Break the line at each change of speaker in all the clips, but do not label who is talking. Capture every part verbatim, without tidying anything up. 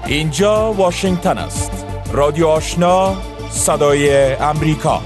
اینجا واشنگتن است. رادیو آشنا، صدای امریکا.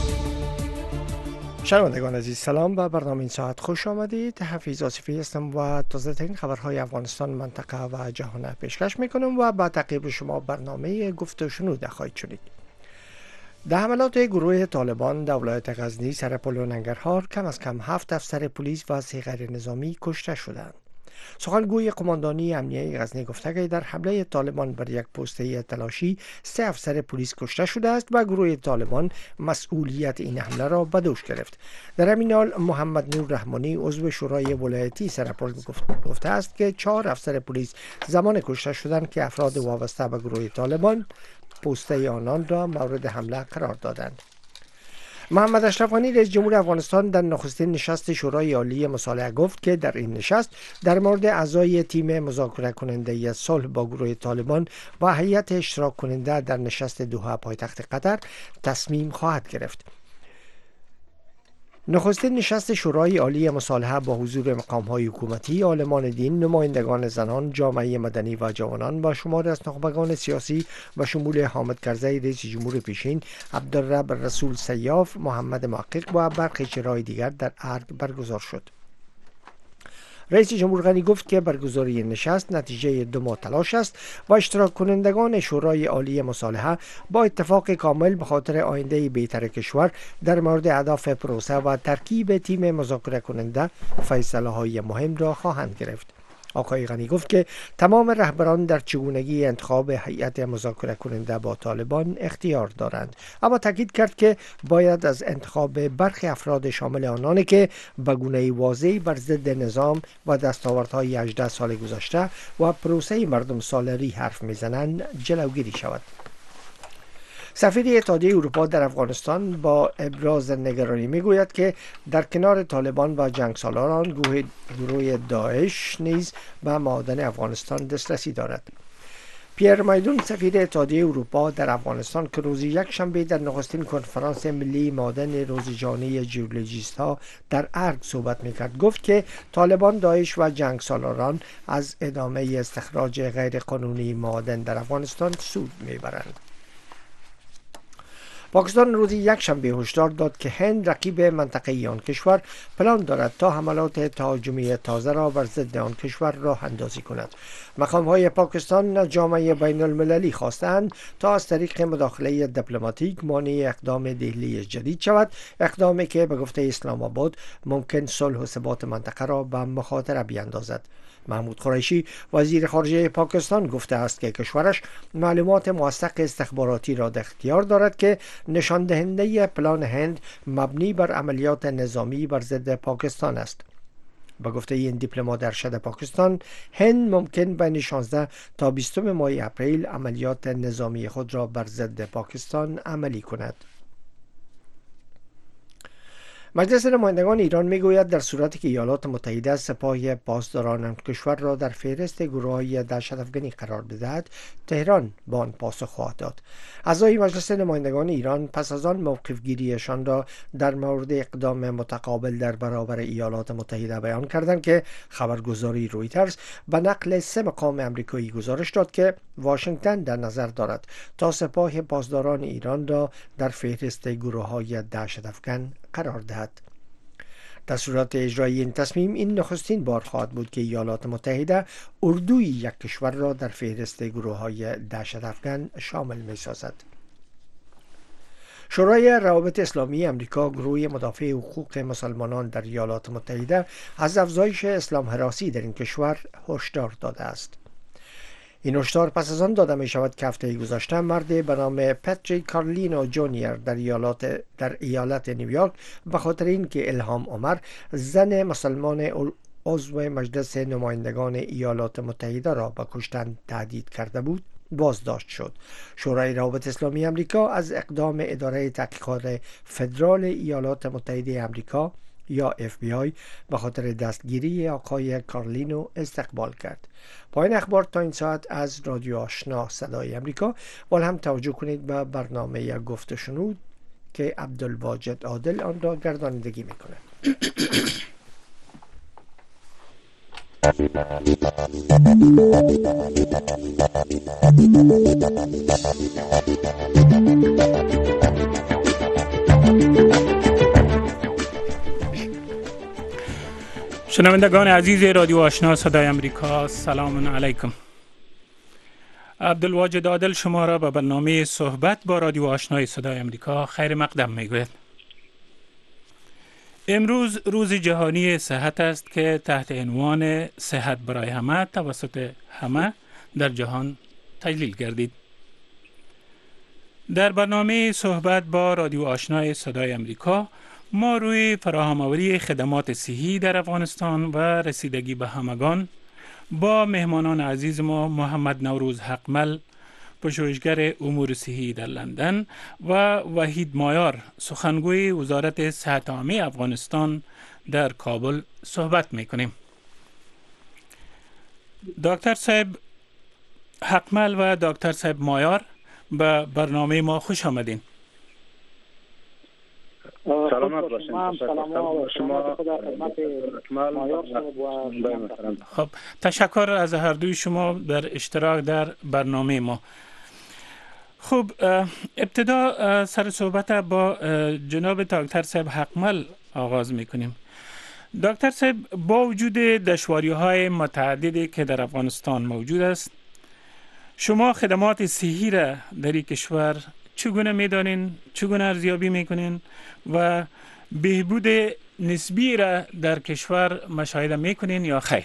شنوندگان عزیز، سلام و برنامه این ساعت خوش آمدید. حفیظ آصفی هستم و تازه ترین خبرهای افغانستان، منطقه و جهان پیشکش میکنم و با تعقیب شما برنامه گفت و شنود خواهید شنید. در حملات گروه طالبان در ولایت غزنی سر پل و ننگرهار کم از کم هفت افسر پلیس و سه غیر نظامی کشته شدند. سخنگوی قماندانی امنیه غزنی گفته که در حمله طالبان بر یک پوسته تلاشی سه افسر پلیس کشته شده است و گروه طالبان مسئولیت این حمله را به دوش گرفت. در همین حال محمد نور رحمانی عضو شورای ولایتی سرپل گفته است که چهار افسر پلیس زمان کشته شدند که افراد وابسته به گروه طالبان پوسته آنان را مورد حمله قرار دادند. محمد اشرف غنی رئیس جمهور افغانستان در نخستین نشست شورای عالی مصالحه گفت که در این نشست در مورد اعضای تیم مذاکره کننده صلح با گروه طالبان و هیئت اشتراک کننده در نشست دوحه پایتخت قطر تصمیم خواهد گرفت. نخستین نشست شورای عالی مصالحه با حضور مقام‌های حکومتی، عالمان دین، نمایندگان زنان، جامعه مدنی و جوانان و شماری از نخبگان سیاسی و شمول حامد کرزی رئیس جمهور پیشین، عبدالرب رسول سیاف، محمد محقق و برخی چهره‌های دیگر در ارگ برگزار شد. رئیس جمهور غنی گفت که برگزاری نشست نتیجه دو ماه تلاش است و اشتراک کنندگان شورای عالی مصالحه با اتفاق کامل به خاطر آینده بهتر کشور در مورد اهداف پروسه و ترکیب تیم مذاکره کننده فیصله های مهم را خواهند گرفت. آقای غنی گفت که تمام رهبران در چگونگی انتخاب هیئت مذاکره کننده با طالبان اختیار دارند، اما تاکید کرد که باید از انتخاب برخی افراد شامل آنانی که به گونه‌ای واضحی بر ضد نظام و دستاوردهای هجده سال گذشته و پروسه مردم سالاری حرف میزنند جلوگیری شود. سفیر اتحادیه اروپا در افغانستان با ابراز نگرانی میگوید که در کنار طالبان و جنگسالاران گروه داعش نیز به معادن افغانستان دسترسی دارد. پیر مایدون سفیر اتحادیه اروپا در افغانستان که روز یک شنبه در نخستین کنفرانس ملی معادن روز جهانی ژئولوژیست ها در ارگ صحبت میکرد گفت که طالبان، داعش و جنگسالاران از ادامه استخراج غیرقانونی معادن در افغانستان سود میبرند. پاکستان روز یک شنبه هشدار داد که هند رقیب منطقه‌ای آن کشور پلان دارد تا حملات تهاجمی تازه را بر ضد آن کشور راه اندازی کند. مقام‌های پاکستان از جامعه بین المللی خواستند تا از طریق مداخله دیپلماتیک مانع اقدام دهلی جدید شود، اقدامی که به گفته اسلام آباد ممکن صلح و ثبات منطقه را به مخاطره بیاندازد. محمود قریشی وزیر خارجه پاکستان گفته است که کشورش معلومات موثق استخباراتی را در اختیار دارد که نشان دهنده پلان هند مبنی بر عملیات نظامی بر ضد پاکستان است. با گفته این دیپلمات ارشد پاکستان، هند ممکن بین شانزده تا بیستم ماه اپریل عملیات نظامی خود را بر ضد پاکستان عملی کند. مجلس نمایندگان ایران میگوید در صورتی که ایالات متحده سپاه پاسداران کشور را در فهرست گروه‌های دهشت‌افکنی قرار بدهد، تهران به آن پاسخ خواهد داد. اعضای مجلس نمایندگان ایران پس از آن موقف گیریشان را در مورد اقدام متقابل در برابر ایالات متحده بیان کردند که خبرگزاری رویترز به نقل سه مقام آمریکایی گزارش داد که واشنگتن در نظر دارد تا سپاه پاسداران ایران را در فهرست گروه‌های دهشت‌افکن قرار دهد. در صورت اجرای این تصمیم، این نخستین بار خواهد بود که ایالات متحده اردوی یک کشور را در فهرست گروه‌های دهشت‌افکن شامل می‌سازد. شورای روابط اسلامی امریکا، گروه مدافع حقوق مسلمانان در ایالات متحده، از افزایش اسلام هراسی در این کشور هشدار داده است. این هشدار پس از آن داده می شود که هفته گذشته مردی به نام پاتریک کارلینو جونیور در ایالات در ایالت نیویورک به خاطر اینکه الهام عمر، زن مسلمان عضو مجلس نمایندگان ایالات متحده را به کشتن تهدید کرده بود، بازداشت شد. شورای روابط اسلامی امریکا از اقدام اداره تحقیقات فدرال ایالات متحده امریکا یا اف بی آی به خاطر دستگیری آقای کارلینو استقبال کرد. پایان اخبار تا این ساعت از رادیو آشنا صدای امریکا. ولی هم توجه کنید به برنامه گفت و شنود که عبدالواجد عادل آن را گردانندگی میکند.
شنوندگان عزیز رادیو آشنا صدای امریکا، سلام علیکم. عبدالواجد عادل شما را به برنامه صحبت با رادیو آشنای صدای امریکا خیر مقدم میگوید. امروز روز جهانی صحت است که تحت عنوان صحت برای همه توسط همه در جهان تجلیل گردید. در برنامه صحبت با رادیو آشنای صدای امریکا ما روی فراهم‌آوری خدمات صحی در افغانستان و رسیدگی به همگان با مهمانان عزیز ما محمد نوروز حقمل، پژوهشگر امور صحی در لندن، و وحید مایار، سخنگوی وزارت صحت عامه افغانستان در کابل صحبت می‌کنیم. دکتر صاحب حقمل و دکتر صاحب مایار به برنامه ما خوش آمدین.
سلامت باشین. سلام شما
خب تشکر از هر دوی شما در اشتراک در برنامه ما. خب ابتدا سر صحبت با جناب دکتر صاحب حقمل آغاز میکنیم. دکتر صاحب، با وجود دشواری‌های متعددی که در افغانستان موجود است، شما خدمات صحی را در این کشور چگونه میدانین، چگونه ارزیابی میکنین و بهبود نسبی را در کشور مشاهده میکنین یا خیر؟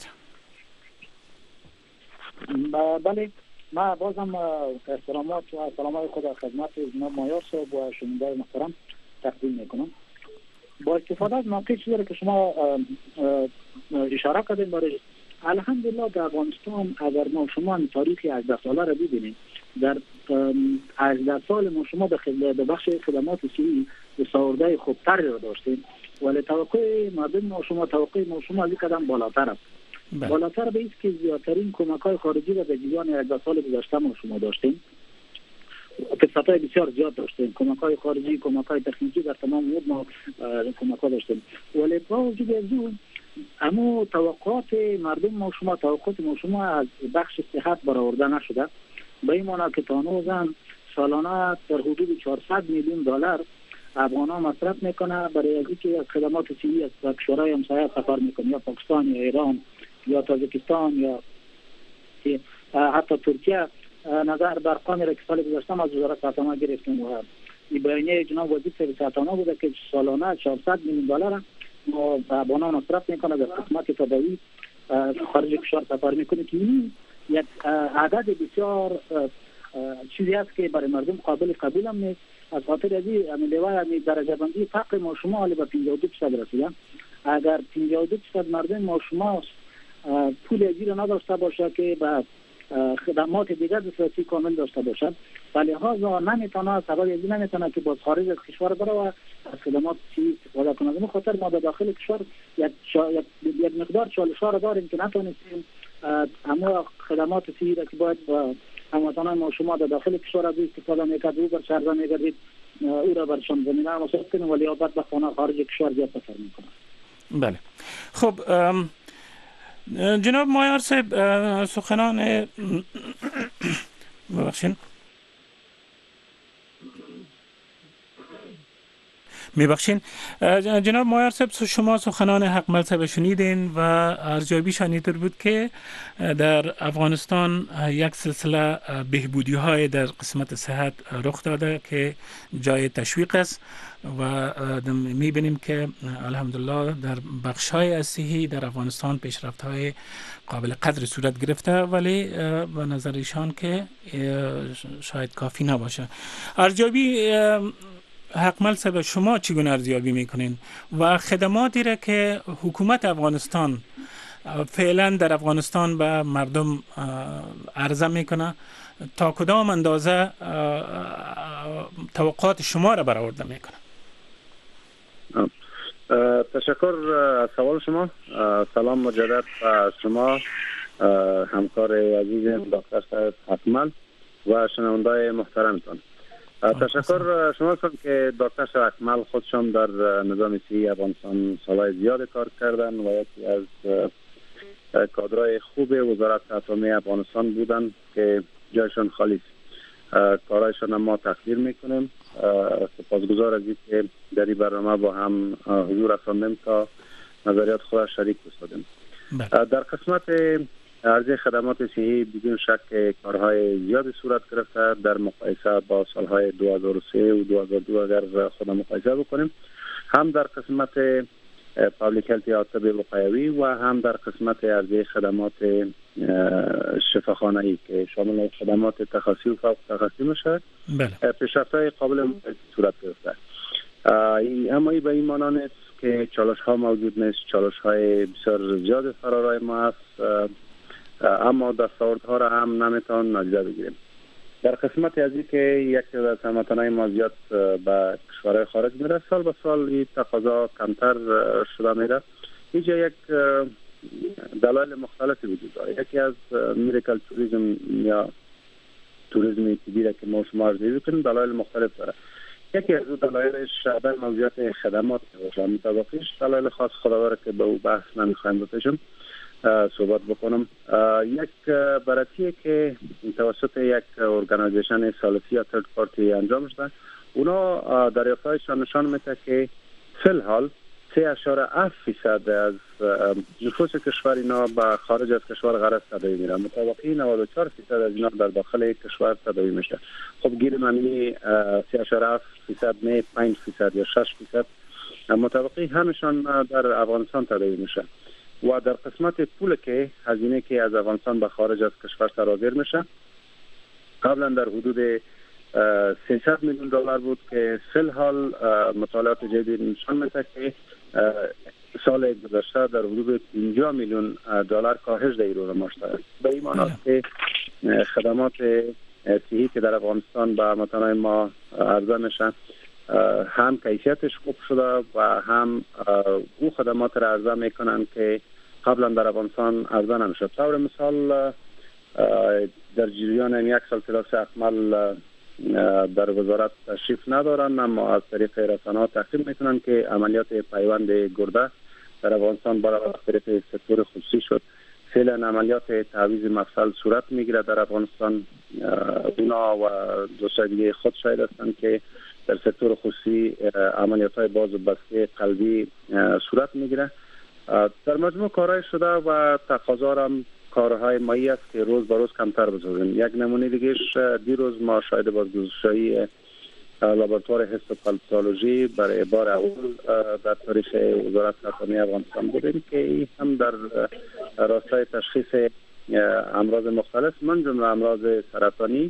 بله، ما بازم احترامات و سلامات خود خدمت جناب مایار صاحب و شنوندگان محترم تقدیم میکنم. با استفاده از موقعی چیزی که شما اشاره کردین برای الحمدلله در افغانستان اگر ما شما تاریخ هجده ساله را ببینیم، در هجده سال ما شما به بخش خدمات صحی سوارده خوبتری را داشتیم، ولی توقع مردم ما شما توقع ما شما از قدم بالاتر است. بله. بالاتر به است که زیادترین کمک‌های خارجی را در جریان هجده سال گذشته ما شما داشتیم. فرصت‌های بسیار زیاد داشتیم، کمک‌های خارجی، کمک‌های تکنیکی در تمام امور ما کمک‌ها داشتیم، ولی با وجود از اون اما توقعات مردم ما شما توقعات ما شما از بخش صحت برآورده نشده. به این معنی که تا هنوز سالانه در حدود چهارصد میلیون دلار افغان‌ها مصرف میکنه برای اینکه از خدمات صحی از کشورهای همسایه سفر میکنه، یا پاکستان یا ایران یا تاجیکستان یا حتی ترکیه. نظر بر ارقامی را که سال گذشته از وزارت صحت عامه گرفتیم و این بیانیه جناب وزیر صحت عامه بوده که سالانه چهارصد میلیون دلار ما افغان‌ها مصرف میکنه در خدمات تداوی خارج کشور سفر میکنه که این یک عدد بسیار چیزی است که برای مردم قابل قبول هم نیست. از خاطر از این لیوای درجه بندی فقر ما شما حالی به پنجاه و دو درصد رسیده. اگر پنجاه و دو درصد مردم ما شما پول ازی نداشته باشه که به خدمات دیگر دسترسی کامل داشته باشد، ولی لحاظا نمیتونه سبب ازی نمیتونه که باز خارج از کشور بره و از خدمات چی استفاده کنه. به خاطر ما به داخل کشور یک یک مقدار چالش‌ها را داریم که نتونستیم اما خدمات صحی را که باید با هموطنان ما شما در داخل کشور از استفاده میکرد و بر شهر میگردید او را برشان زمینه مساعد کنیم، ولی بعد به خانه خارج کشور زیاد سفر میکنه.
بله. خب جناب مایار صاحب، سخنان ببخشید میبخشین جناب مایار صاحب، شما سخنان حقمل صاحب شنیدین و ارزیابیشان اینطور بود که در افغانستان یک سلسله بهبودی های در قسمت صحت رخ داده که جای تشویق است و میبینیم که الحمدلله در بخش های صحی در افغانستان پیشرفت های قابل قدر صورت گرفته، ولی به نظر ایشان که شاید کافی نباشه. ارزیابی حقمل صاحب، شما چگونه ارزیابی میکنین و خدماتی را که حکومت افغانستان فعلا در افغانستان به مردم عرضه میکنه تا کدام اندازه توقعات شما را برآورده میکنه؟
تشکر از سوال شما. سلام مجدد به شما همکار عزیز دکتر صاحب حقمل و شنوندای محترمتان. تشکر شما هستم که دکتر صاحب حقمل خودشان در نظام صحی افغانستان سالهای زیاد کار کردن و یکی از
کادرای خوب وزارت اتمی افغانستان بودن که جایشان خالی است. کارایشان ما تقدیر میکنیم. سپاسگزار از اینکه در این برنامه با هم حضور رساندیم تا نظریات خود شریک بسازیم. در قسمت عرضه خدمات صحی بدون شک کارهای زیادی صورت گرفته در مقایسه با سالهای دو هزار و سه و دو هزار و دو اگر خود مقایسه بکنیم، هم در قسمت پابلیک هلت یا طب وقایوی و هم در قسمت عرضه خدمات شفاخانه‌ای که شامل خدمات تخصصی و فوق تخصصی میشه. بله. پیشرفت‌های قابل صورت گرفته. اما این به این معنی نیست که چالش ها موجود نیست. چالش های بسیار زیاد فرارای ما است، اما دستاوردها را هم نمیتوان نادیده بگیریم. در قسمت از این که یک از هموطنان ما زیاد به کشورهای خارج میره، سال به سال این تقاضا کمتر شده میره. اینجا یک دلایل مختلفی وجود داره. یکی از میدیکال توریسم یا توریسم طبی را که ما شما ارزیابی کنیم دلایل مختلف داره. یکی از دلایلش در موضوعات خدمات باشه. مطابقش دلایل خاص خداواره که به او بحث نمیخوایم بپیشم صحبت بکنم. یک بررسی که توسط یک ارگانیزیشن سالسی یا ترد پارتی انجام شده، اونا دریافت‌هایشان نشان میده که فی الحال سه اشاره هفت فیصد از نفوس کشور اینا به خارج از کشور غرض تداوی میره. مطابقی نود و چهار فیصد از اینا در داخل کشور تداوی میشه. خب گیر منی سه اشاره هفت فیصد نه پنج فیصد یا شش فیصد مطابقی همشان در افغانستان تداوی میشه. و در قسمت پول که هزینه که از افغانستان به خارج از کشور سرازیر میشه، قبلا در حدود سیصد میلیون دلار بود که فی الحال مطالعات جدید نشان میده که سال گذشته در حدود پنجاه میلیون دلار کاهش در رو مشترک. به این معنی است که خدمات صحی که در افغانستان به هموطنان ما عرضه میشه هم کیفیتش خوب شده و هم او خدمات را عرضه میکنن که قبلا در افغانستان عرضه نمیشد. طور مثال در جریان یک سال تلاش اکمل در وزارت تشریف ندارن، اما از طریق رسانه‌ها تحقیق میکنن که عملیات پیوند گرده در افغانستان برای طریق سکتور خصوصی شد. فعلا عملیات تعویض مفصل صورت میگیره در افغانستان. اونا و دوستای دیگه خود شاهد هستند که در سکتور خصوصی عملیات های باز و بسته قلبی صورت میگیره. در مجموع کارهای شده و تقاضا هم کارهای مایی است که روز به روز کمتر بسازیم. یک نمونه دیگهش دیروز ما شاهد بازگشایی لابراتوار هیستوپاتولوژی برای بار اول در تاریخ وزارت اتمی افغانستان بودیم که هم در راستای تشخیص امراض مختلف من جمله امراض سرطانی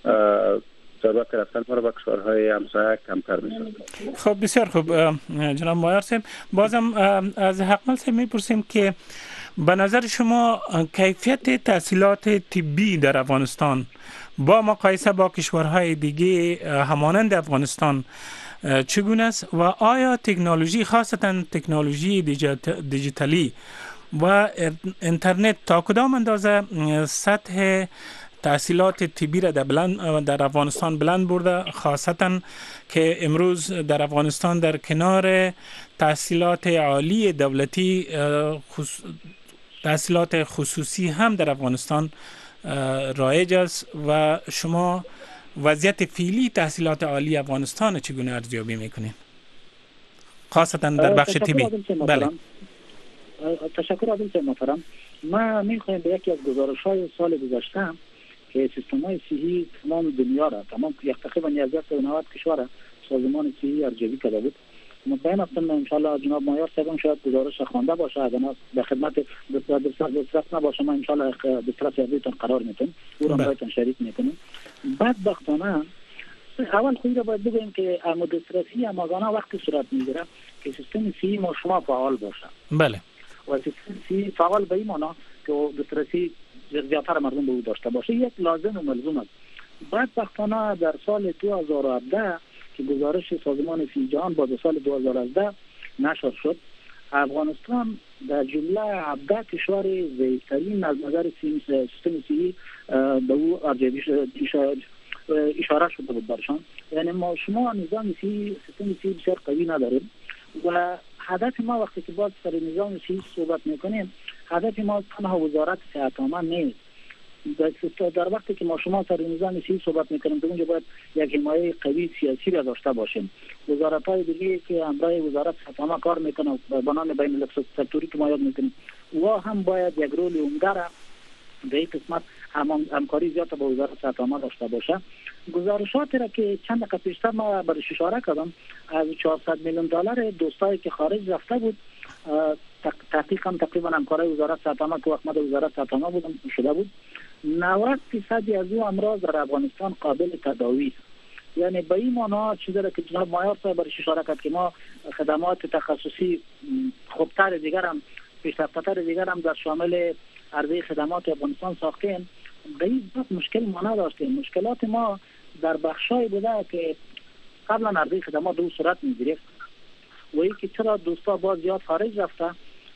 ضرورت رفتن ما را به کشورهای همسایه کمتر می‌سازد.
خب بسیار خوب جناب مایار صاحب، بازم از حقمل صاحب میپرسیم که به نظر شما کیفیت تحصیلات طبی در افغانستان با مقایسه با کشورهای دیگه همانند افغانستان چگونه است و آیا تکنولوژی خاصتا تکنولوژی دیجیتالی و اینترنت تا کدام اندازه سطح تحصیلات طبی را در, بلند در افغانستان بلند برده، خاصتا که امروز در افغانستان در کنار تحصیلات عالی دولتی خص... تحصیلات خصوصی هم در افغانستان رایج است و شما وضعیت فعلی تحصیلات عالی افغانستان چگونه ارزیابی میکنید خاصتا در بخش طبی؟
بله. تشکر عادل صاحب محترم. ما میخوایم به یکی از گزارش‌های سال گذشته که سیستم‌های صحی تمام دنیا را تمام یک تقریبا صد و نود کشور سازمان صحی ارزیابی کرده بود. مطمئن هستم ان شاء الله جناب مایار صاحب شاید گزارش خوانده باشه، اگر در خدمت دسترس نباشه ما ان شاء الله دسترس یافتون قرار میتونیم او را براتون شریک میکنیم. بدبختانه اول خود را باید بگویم که اما دسترسی امازانه وقتی صورت میگیره که سیستم صحی ما شما فعال باشه.
بله. و
سیستم صحی فعال به این معنی که دسترسی زیادتر مردم به او داشته باشه یک لازم و ملزوم است. بدبختانه در سال دو هزار و هفده که گزارش سازمان صحی جهان با سال دو هزار و هفده نشر شد، افغانستان در جمله هفده کشور ضعیف‌ترین از نظر سیستم صحی به او اشاره شده بود برشان. یعنی ما شما نظام صحی سیستم صحی بسیار قوی نداریم و هدف ما وقتی که باز سر نظام صحی صحبت میکنیم هدف ما تنها وزارت صحت عامه نیست. در وقتی که ما شما سر نظام سیاسی صحبت میکنیم، در اونجا باید یک حمایت قوی سیاسی را داشته باشیم. وزارت‌های دیگه که همراه وزارت صحت عامه کار میکنه به نام بین السکتوری که ما یاد میکنیم، و هم باید یک رول عمده را به این قسمت همکاری زیاد با وزارت صحت عامه داشته باشه. گزارشات را که چند دقیقه پیشتر ما برش اشاره کردم، از چهارصد میلیون دلار دوستایی که خارج رفته بود، تحقیق هم تقریبا همکاری وزارت صحت عامه که وقت ما وزارت صحت عامه بودم شده بود، نود درصد از او امراض در افغانستان قابل تداوی است. یعنی به این معنا چیزی را که جناب مایار صاحب برش اشاره کرد که ما خدمات تخصصی خوبتر دیگر هم پیشرفته‌تر دیگر هم در شامل عرضه خدمات افغانستان ساختیم، به این مشکل ما نداشتیم. مشکلات ما در بخشای بوده که قبلا عرضه خدمات دو صورت می‌گرفت و اینکه چرا دوستا باز زیاد خارج رفته.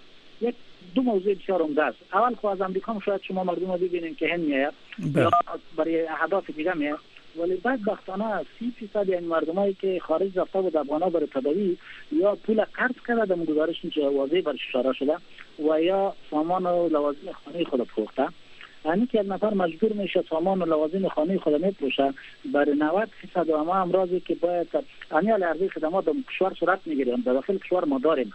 یک دو موضوع بسیار عمده است. اول خو از امریکا شاید شما مردم رو ببینید که هند میاد یا برای اهداف دیگه میاد، ولی بدبختانه سی درصد این مردمایی که خارج رفته بود افغانا برای تداوی یا پول قرض کرده، در گزارش واضح برش اشاره شده، و یا سامان و لوازم خانه خود فروخته. یعنی که یک نفر مجبور میشه سامان و لوازم خانه خود میفروشه برای نود درصد و ما امراضی که باید انیال عرضه خدمات در کشور صورت میگیره در داخل کشور ما داریم.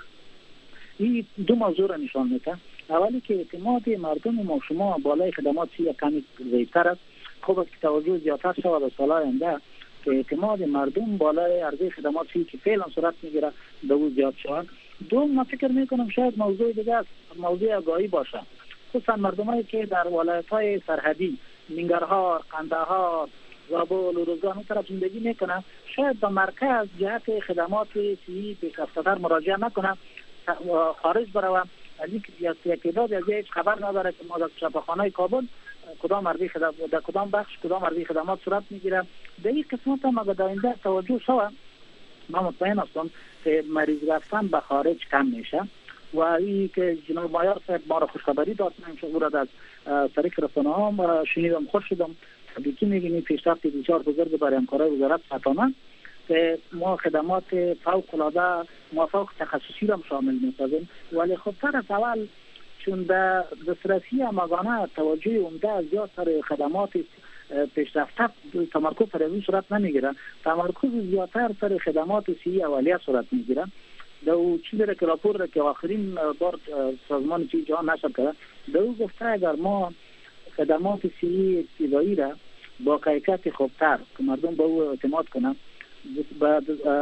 این دو موضوع را نشان میده. اولی که اعتماد مردم ما شما بالای خدمات سی کمی ضعیف‌تر است. خوب است که توجه زیادتر شود در سال‌های آینده که اعتماد مردم بالای عرضه خدمات سی که فعلا صورت میگیره به او زیاد شود. دوم ما فکر میکنم شاید موضوع دیگه است، موضوع آگاهی باشه، خصوصا مردمایی که در ولایت‌های سرحدی ننگرهار، قندهار، زابل و روزگان طرف زندگی میکنن، شاید به مرکز جهت خدمات سی پیشرفته‌تر مراجعه نکنن، خارج بروم از اینکه یک تعداد از هیچ خبر نداره که ما در شفاخانه کابل کدام عرضه خدمات در کدام بخش کدام عرضه خدمات صورت میگیره. در این قسمت هم اگر در آینده توجه شود، من مطمئن هستم که مریض رفتن به خارج کم میشه. و این که جناب مایار صاحب ما را خوشخبری داد، من شغورت از طریق رسانه‌ها شنیدم، خوش شدم. تبریکی میگیم پیشرفت بسیار بزرگ برای همکاری وزارت صحت عامه که ما خدمات فوق العاده موافق تخصصی را شامل می‌سازیم، ولی خب تر از اول چون در دسترسی آمدانه توجه عمده زیاد سر خدمات پیشرفته تمرکز بر این صورت نمیگیره، تمرکز زیادتر سر خدمات سی اولیه صورت میگیره. دو چیزی را که راپور را که آخرین بار سازمان چیز جهان نشر کرده، دو گفته اگر ما خدمات سی ابتدایی را با کیفیت خوبتر که مردم به او اعتماد کنند بعد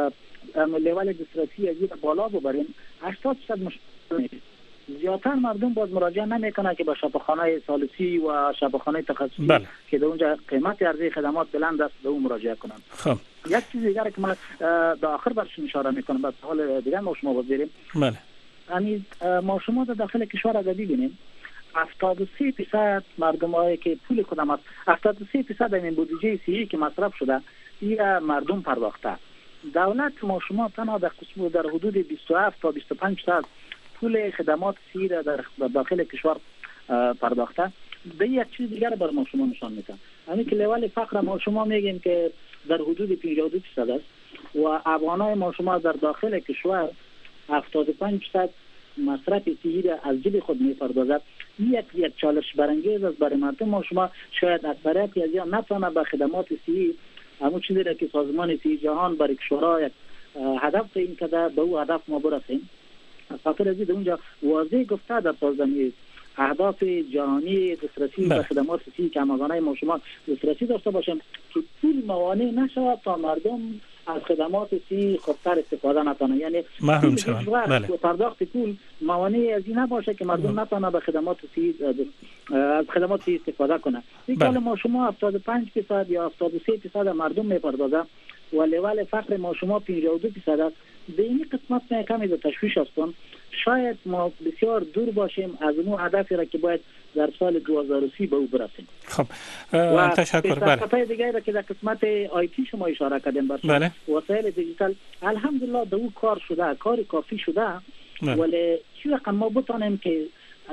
لیول دسترسی از این بالا ببریم، هشتاد درصد مشکل نیست. زیادتر مردم باز مراجعه نمیکنه که به شفاخانه ثالثی و شفاخانه تخصصی بله. که در اونجا قیمت عرضه خدمات بلند است به اون مراجعه کنند. خب یک چیز دیگر که من در آخر برش اشاره میکنم، بعد حال دیگه ما شما بذاریم. بله. یعنی ما شما در داخل کشور اگر ببینیم هفتاد و سه درصد مردمایی که پول خودم است، هفتاد و سه درصد این بودجه سی که مصرف شده این مردم پرداخته. دولت ما شما تنها در قسم در حدود بیست و هفت تا بیست و پنج درصد پول خدمات سی را در داخل کشور پرداخته. به یک چیز دیگر بر ما شما نشان میدم، همین که لیول فقر ما شما میگیم که در حدود پنجاه و دو درصد است و افغانای ما شما در داخل کشور هفتاد و پنج درصد مصرف سی را از جیب خود میپردازد. یک یک چالش برانگیز است برای مردم ما شما. شاید اکثریت از یا نتونه به خدمات سی همون چیزی را که سازمان سی جهان برای کشورها یک هدف این که به او هدف ما برسیم. خاطر از اونجا واضح گفته در سازمان اهداف جهانی دسترسی به خدمات سی که همگانه ما شما دسترسی داشته باشیم که پول موانع نشود تا مردم از خدمات سی خوبتر استفاده نکنه، یعنی
محروم شوند.
بله. پرداخت پول موانع از این نباشه که مردم نتونه به خدمات سی از خدمات سی استفاده کنه. یک بله. ما شما هفتاد و پنج درصد یا هفتاد و سه درصد مردم میپردازه و لیول فقر ما شما پنجاه و دو درصد است. به این قسمت من کمی در تشویش هستم. شاید ما بسیار دور باشیم از اون هدفی را که باید در سال دو هزار و سی به او برسیم.
خب
و
تشکر.
بله. دیگه را که در قسمت آیتی شما اشاره کردیم بر
بله.
وسایل دیجیتال الحمدلله به او کار شده، کاری کافی شده. بله. ولی چی رقم ما بتانیم که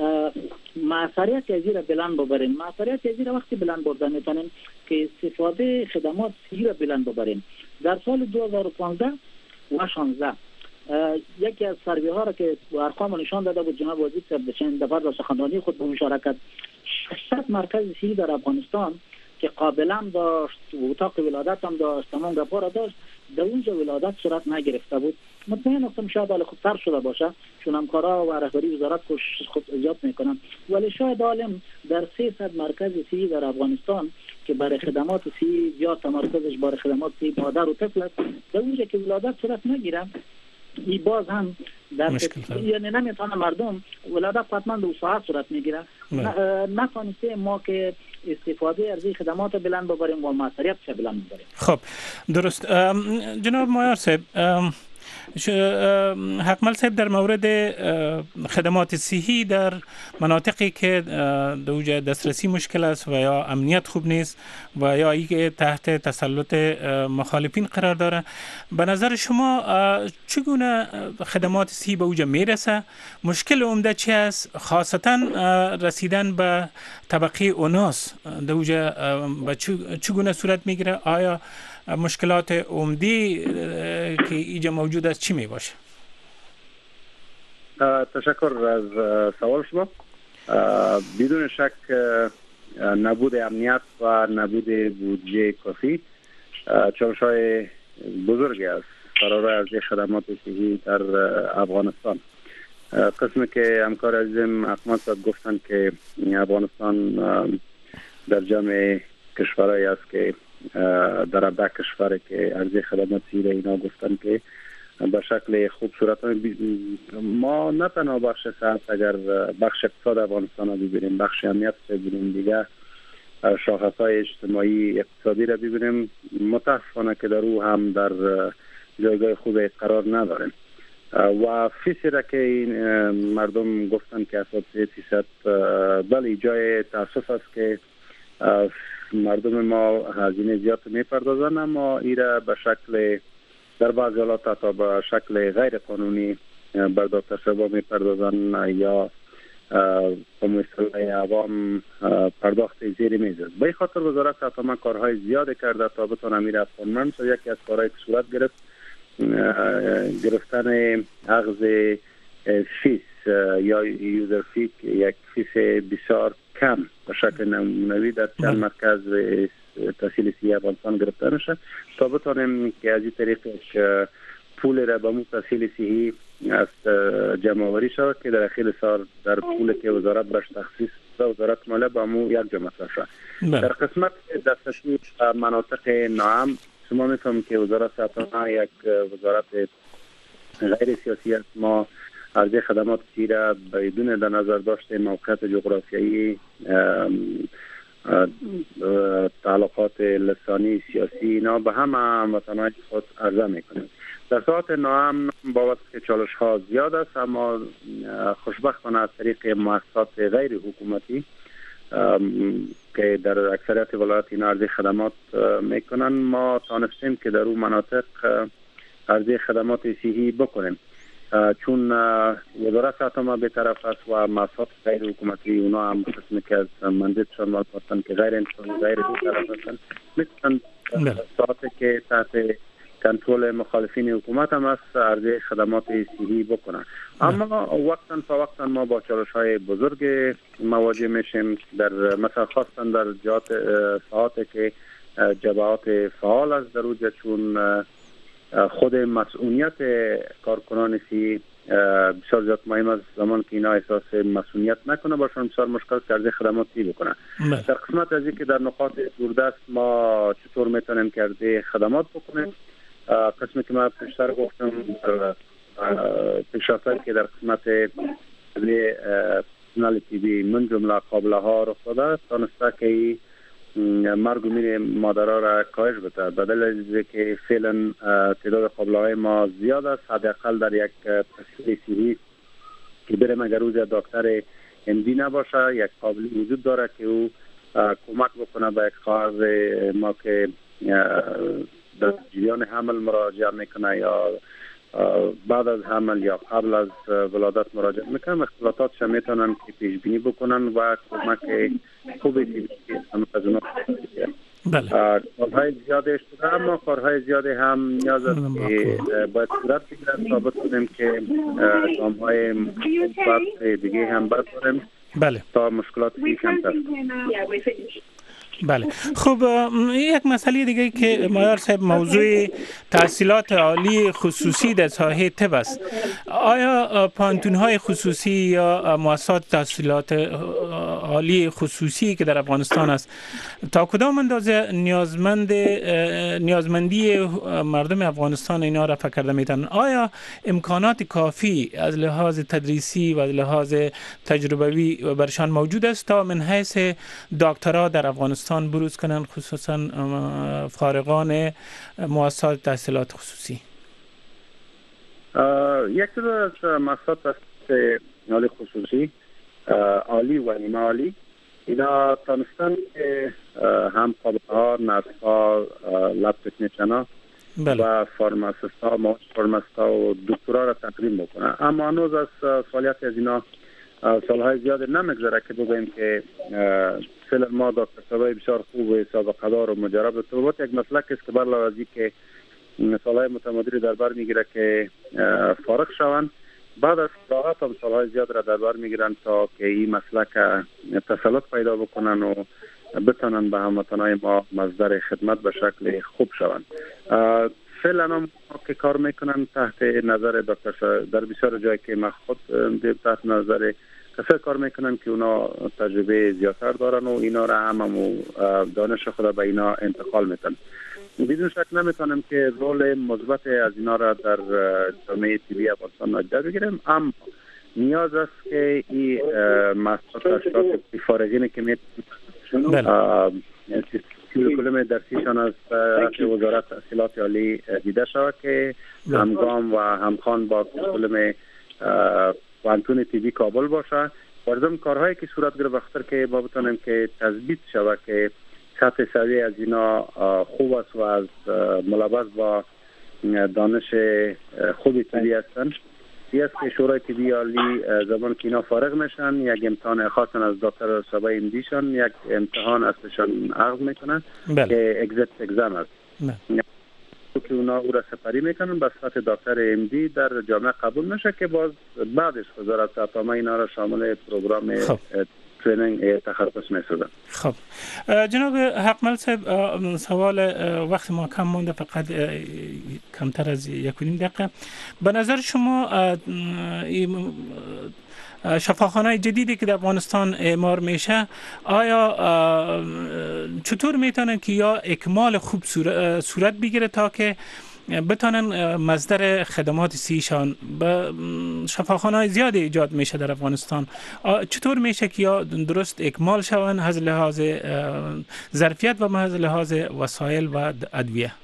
معصریت از این را بلند ببریم. معصریت از این را وقتی بلند بردن میتونیم که استفاده خدمات سی را بلند ببریم. در سال دو هزار و پانزده و شانزده یکی از سروی ها را که ارقام نشان داده بود جناب وزیر صاحب چند دفعه در سخنرانی خود به مشارکت، ششصد مرکز صحی در افغانستان که قابلا داشت، اتاق ولادت هم داشت، تمام گپا را داشت، در اونجا ولادت صورت نگرفته بود. مطمئن هستم شاید حال خود تر شده باشه چون همکارا و رهبری وزارت کوشش خود زیاد میکنن، ولی شاید عالم در سیصد مرکز صحی در افغانستان که برای خدمات صحی زیاد تمرکزش برای خدمات صحی مادر و طفل است، در اونجا که ولادت صورت نگیره، این باز هم در یعنی نمیتونه مردم ولادت حتما دو ساعت صورت میگیره، نتونسته ما که استفاده از این خدمات بلند ببریم و موثریت چه بلند ببریم.
خب درست. جناب مایار صاحب، حقمل صاحب در مورد خدمات صحی در مناطقی که دوجه دسترسی مشکل است و یا امنیت خوب نیست و یا ای که تحت تسلط مخالفین قرار داره، به نظر شما چگونه خدمات صحی به اوجه میرسه؟ مشکل عمده چی است؟ خاصتا رسیدن به طبقه اوناس دوجه به چگونه صورت میگیره؟ آیا مشکلات عمدی که اینجا موجود است چی می باشه؟
تشکر از سوال شما. بدون شک نبود امنیت و نبود بودجه کافی چالش‌های بزرگی است برای ارزی خدمات صحی در افغانستان. قسمی که همکار عزیزم احمد صاحب گفتن که افغانستان در جمع کشورهایی است که در ده کشور که ارزی خدمات صحی اینا گفتن که به شکل خوب صورت ما نه تنها بخش صحت، اگر بخش اقتصاد افغانستان رو ببینیم، بخش امنیت رو ببینیم، دیگه شاخص‌های اجتماعی اقتصادی رو ببینیم، متاسفانه که در او هم در جایگاه خوب قرار نداریم و فیصد که این مردم گفتن که هفتاد و سه فیصد بله جای تاسف است که مردم ما هزینه زیاد میپردازن، اما ایره به شکل در بعض حالات حتی به شکل غیر قانونی برداشت شبا میپردازن یا به مصطلح عوام پرداخت زیر میز است. به این خاطر وزارت حتما کارهای زیاد کرده تا بتونه امیر افغانمند. یکی از کارهای که صورت گرفت گرفتن اخذ فیس یا یوزر فی، یک فیس بسیار کم به شکل نمونوی در چند مرکز تحصیل صحی افغانستان گرفته میشه تا بتانیم که از این طریقش پول را به مو تحصیل صحی از جمع آوری شود که در اخیر سال در پول که وزارت برش تخصیص و وزارت مالیه با مو یک جمع شد. در قسمت دسترسی مناطق ناام شما میفهمید که وزارت صحت یک وزارت غیر سیاسی است. ما عرضه خدمات صحی را بدون در نظر داشته موقعیت جغرافیایی، تعلقات لسانی، سیاسی اینا به همه هموطنان خود عرضه میکنیم. در ساعت ناام با وقت که چالش ها زیاد است، اما خوشبختانه از طریق مؤسسات غیر حکومتی که در اکثریت ولایات اینا عرضه خدمات میکنن، ما تانستیم که در اون مناطق عرضه خدمات صحی بکنیم، چون وزارت صحت ما به طرف است و مؤسسات غیر حکومتی اونا هم قسمی که از منظورشان مال پرتن که غیر انسانی غیر دو طرف هستن میتونن ساعتی که تحت کنترل مخالفین حکومت هم است عرضه خدمات صحی بکنن. اما وقتا فوقتا ما با چالش های بزرگ مواجه میشیم، در مثلا خاصا در جهات ساعتی که جبهات فعال است در اوجه، چون خود مسئولیت کارکنان صحی بسیار زیاد مهم است. زمان که اینا احساس مسئولیت نکنه باشن بسیار مشکل کرده خدمات صحی بکنن. در قسمت از این که در نقاط دوردست ما چطور میتونیم کرده خدمات بکنیم، قسمی که ما پیشتر گفتم پیشرفت‌هایی که در قسمت پرسونال تیبی من جمله قابله ها رخ داده تانسته که مرگ و میر مادرها را کاهش بده. بدل از که فعلا تعداد قابله های ما زیاد است، حداقل در یک تحصیل صحی که بریم اگر روز دکتر امدی نباشه یک قابلی وجود داره که او کمک بکنه به یک کاغذ ما که در جریان حمل مراجعه میکنه یا بعد از حمل یا قبل از ولادت مراجعه میکنن، اختلالاتش میتونن که پیش بینی بکنن و کمک خوبی از اونا.
بله.
کارهای زیاده شده، اما کارهای زیاده هم نیاز است که باید صورت بگیرد تا بتونیم که اقدام‌های مثبت دیگه هم برداریم.
بله.
تا مشکلات کمتر.
بله. خب یک مسئله دیگه که مایار صاحب موضوع تحصیلات عالی خصوصی در ساحه طب است. آیا پانتون‌های خصوصی یا مؤسسات تحصیلات عالی خصوصی که در افغانستان است تا کدام اندازه نیازمند نیازمندی مردم افغانستان اینا را فکرده میتونن؟ آیا امکانات کافی از لحاظ تدریسی و از لحاظ تجربوی برشان موجود است تا من حیث دکترا در افغانستان بروز کنند، خصوصا فارغان مؤسسات تحصیلات خصوصی؟
یک دو از مؤسسات عالی خصوصی، عالی و نیمه عالی، اینا تانستن که هم قابل‌ها، نرس‌ها، لب تکنیشن‌ها و فارماسیست‌ها، فارماسیست‌ها و دکترا را تقدیم بکنن. اما هنوز از فعالیت از اینا سالهای زیاد نمیگذره که بگوییم که فعلا ما دکترای بسیار خوب و سابقه دار و مجرب طبابت یک مسلک است که بر لحاظی که سالهای متمادی در بر میگیره که فارغ شوند، بعد از فراغت هم سالهای زیاد را در بر میگیرن تا که این مسلک تسلط پیدا بکنن و بتونن به هموطنای ما مصدر خدمت به شکل خوب شوند. فعلا هم که کار میکنن تحت نظر دکتر، در بسیار جایی که من خود تحت نظر کسایی کار میکنن که اونا تجربه زیادتر دارن و اینا را هم, هم دانش خود به اینا انتقال میتن. بدون شک نمیتونم که رول مثبت از اینا را در جامعه طبی افغانستان نادیده بگیریم، اما نیاز است که این مؤسسات تحصیلات فارغین که میتونن کلمه درسیشان از طرف وزارت تحصیلات عالی دیده شود که همگام و همخوان با کلمه پانتون طبی کابل باشه. ورزم کارهایی که صورت گرفت بخاطر که ما بتونیم که تثبیت شود که سطح سویه از اینا خوب است و از ملابس با دانش خوبی طبی هستند. یه است که شورای طبی عالی زمان که اینا فارغ میشن یک امتحان خاصن از دکتر سابقه امدیشان یک امتحان ازشان عرض میکنن که اگزیت اگزام است که اونا او را سپری میکنن به صفت دکتر امدی در جامعه قبول میشه که باز بعدش وزارت اطعمه اینا را شامل پروگرام ترینینگ تخصص میسازن.
خب جناب حقمل صاحب، سوال وقت ما کم مونده، فقط کمتر از یک و نیم دقیقه. به نظر شما شفاخانه جدیدی که در افغانستان اعمار میشه، آیا چطور میتونن که یا اکمال خوب صورت بگیره تا که بتونن مصدر خدمات سیشان به شفاخانه‌های زیادی ایجاد میشه در افغانستان؟ چطور میشه که یا درست اکمال شون از لحاظ ظرفیت و از لحاظ وسایل و ادویه؟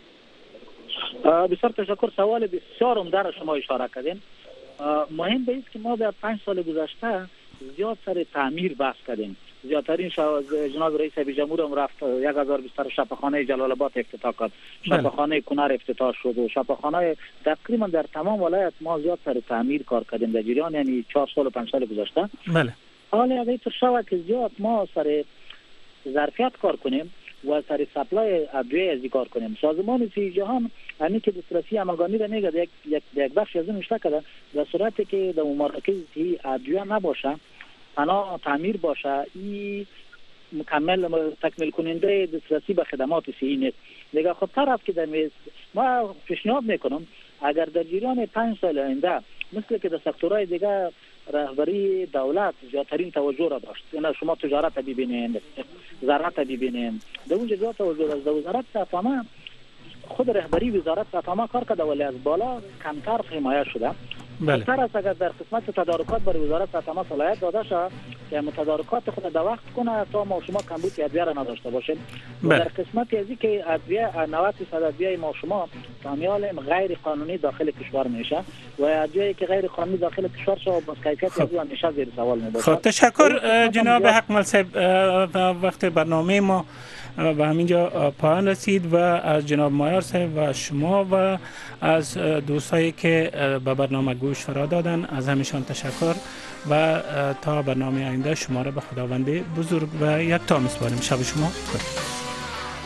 بسیار تشکر. سوال بسیار عمده را شما اشاره کردین. مهم به است که ما در پنج سال گذشته زیاد سر تعمیر بحث کردیم. زیادترین جناب رئیس جمهور هم رفت یک هزار و بیست شفاخانه جلال آباد افتتاح کرد، شفاخانه کنر افتتاح شد و شفاخانه تقریبا در تمام ولایت ما زیاد سر تعمیر کار کردیم در جریان یعنی چهار سال و پنج سال گذشته.
بله.
حالا اگه طور شود که زیاد ما سر ظرفیت کار کنیم و سر سپلای ادویه ازی کار کنیم. سازمان صحت جهان همین که دسترسی همگانی را میگه یک یک یک بخش از اون اشتباه کرده، در صورتی که در مراکز صحی ادویه نباشه، تنها تعمیر باشه، این مکمل تکمیل کننده دسترسی به خدمات صحی نیست. دیگه خب طرف که در میز ما پیشنهاد میکنم اگر در جریان پنج سال آینده مثل که در سکتورهای دیگه رهبری دولت زیادترین توجه را داشت، یعنی شما تجارت ببینید، زراعت ببینید، در اونجا زیاد توجه داشت. در وزارت اطعمه خود رهبری وزارت اطعمه کار کرده ولی از بالا کمتر حمایت شده.
بله.
تر است اگر در قسمت تدارکات برای وزارت اطعمه صلاحیت داده شود که متدارکات خود در وقت کنه تا ما شما کمبود ادویه را نداشته باشیم.
بله.
در قسمت ازی که ادویه نود درصد ادویه ما شما کامیال غیر قانونی داخل کشور میشه و ادویه که غیر قانونی داخل کشور شو با کیفیت از اون همیشه زیر سوال میبره.
خب تشکر جناب حقمل صاحب. وقت برنامه ما و همینجا پایان رسید و از جناب مایار صاحب و شما و از دوستایی که به برنامه گوش فرا دادن از همشان تشکر و تا برنامه آینده شما را به خداوند بزرگ و یکتا میسپاریم. شب شما خوش.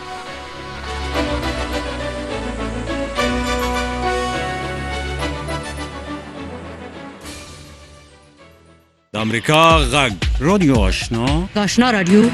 امریکا غږ رادیو آشنا
آشنا رادیو